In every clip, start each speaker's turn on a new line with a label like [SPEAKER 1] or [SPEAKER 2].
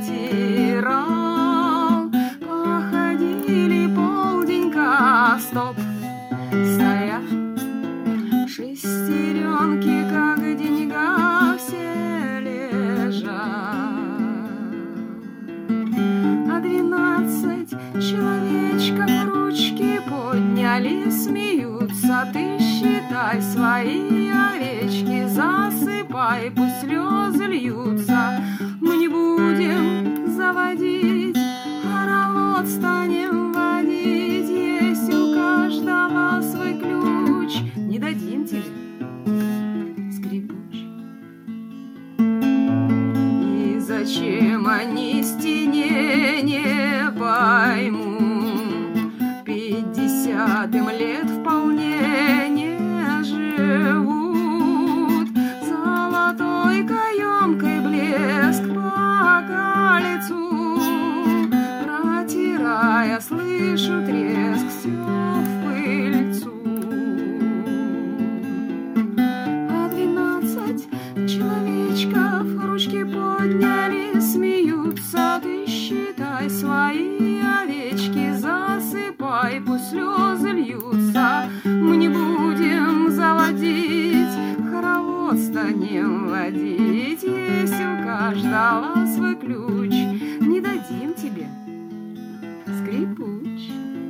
[SPEAKER 1] протирал. Походили полденька, стоп, стоят шестеренки, как деньга, все лежат. А 12 человечков ручки подняли, смеются. Ты считай свои овечки, засыпай, пусть слезы льются. Мы не будем заводить хоровод, станем водить. Есть у каждого свой ключ, не дадим тебе, скрипуч. И зачем они стене, не пойму. 50-м лет вполне не живут. Золотой каемкой блеск по колецу, протирая, слышу треск, все в пыльцу. А 12 человечков ручки подняли, смеются. Ты считай свои овечки, засыпай, пусть слезы льются. Мы не будем заводить хоровод, станем водить. Есть у каждого свой ключ, не дадим тебе, скрипуч.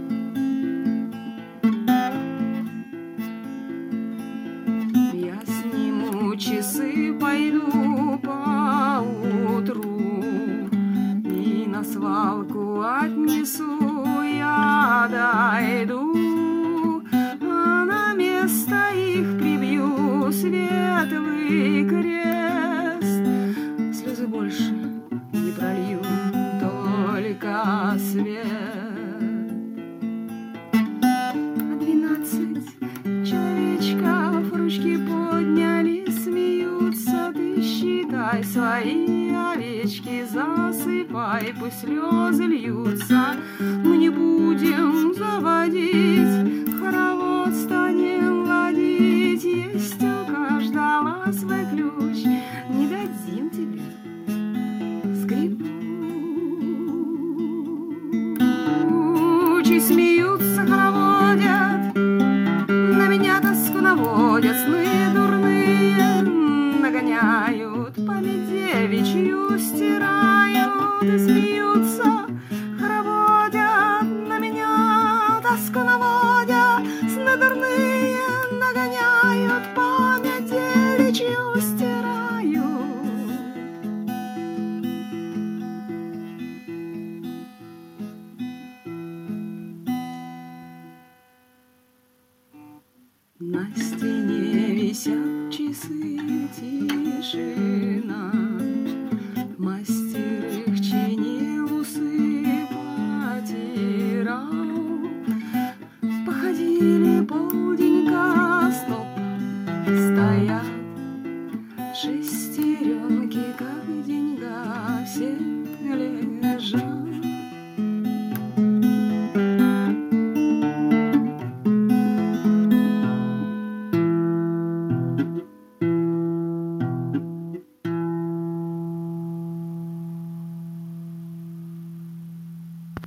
[SPEAKER 1] Я сниму часы, пойду поутру и на свалку отнесу, я дойду, а на место их прибью светлый крест. Слезы больше не пролью, только свет. А 12 человечков ручки подняли, смеются. Ты считай свои овечки, засыпай, пусть слезы льются. Мы не будем заводить хоровод, станем водить. Есть у каждого свой ключ, не дадим тебе, скрипуч. И смеются, хороводят, на меня тоску наводят, сны дурные нагоняют, память девичью стирают. И смеются, хороводят, на меня тоску наводят, сны дурные нагоняют, память девичью стирают. На стене висят часы, тишина. Мастеры